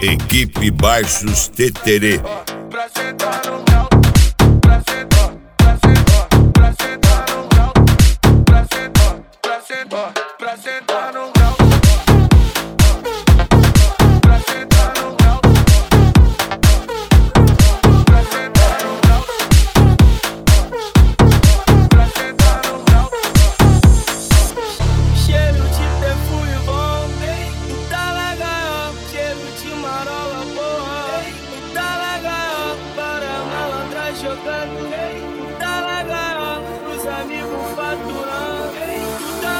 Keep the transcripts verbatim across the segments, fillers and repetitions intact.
Equipe Baixos Teterê. Pra sentar no grau, pra sentar, pra sentar, pra sentar no grau, pra sentar, pra sentar, pra sentar no grau, pra sentar no grau, pra sentar no grau, pra sentar no grau. Cheiro de perfume bom, tá legal, cheiro de marola boa, tá legal, para malandra jogando, tá legal, os amigos faturando, tá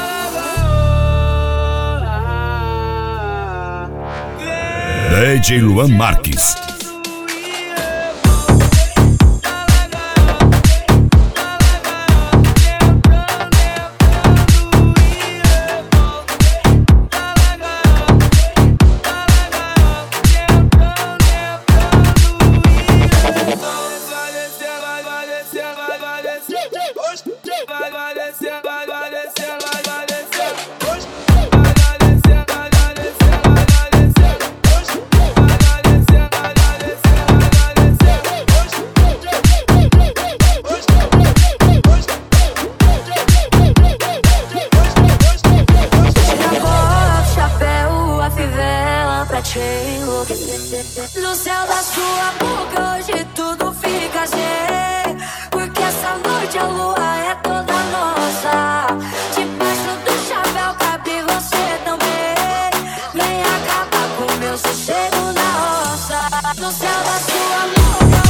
legal. D J Luan Marques. No céu da sua boca hoje tudo fica cheio, porque essa noite a lua é toda nossa. Debaixo do chapéu cabe você também, vem acabar com meu sossego na roça. No céu da sua boca